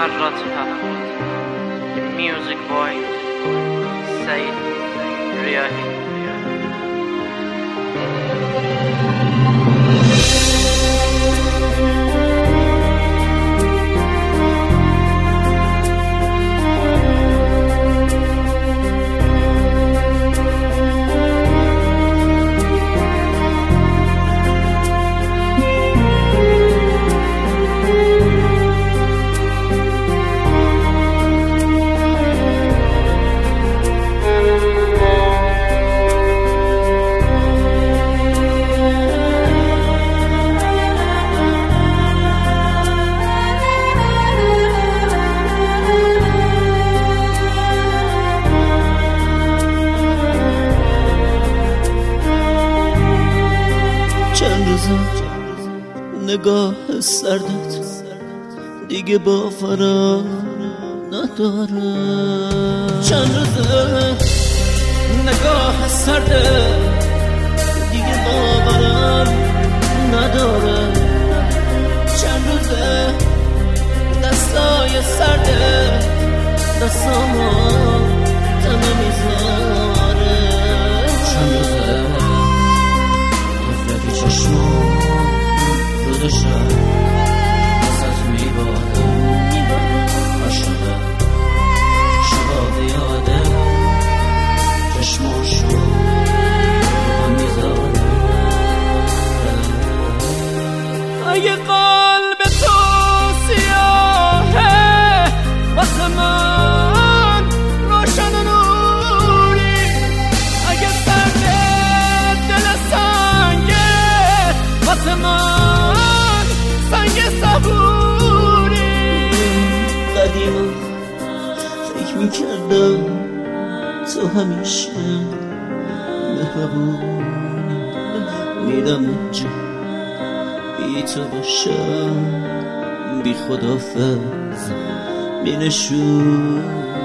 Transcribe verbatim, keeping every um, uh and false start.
مجراتها. The music boy سعید ریاحی. چند روزه نگاه سردت دیگه باورم نداره. چند روزه نگاه سردت دیگه باورم نداره. چند روزه دستای سردت دستامو تمه میذاره. چند روزه چشمم رو داشتم ازت میبادم عاشقه شباب یاده چشماشو رو میزادم. اگه قلب تو سیاهه واسه من روشن و نوری. اگه سرد دل سنگه واسه من سنگ صبوری. قدیما فکر میکردم تو همیشه مهربونی. میدم اونجا بی تو باشم بی خدافظ می نشونی.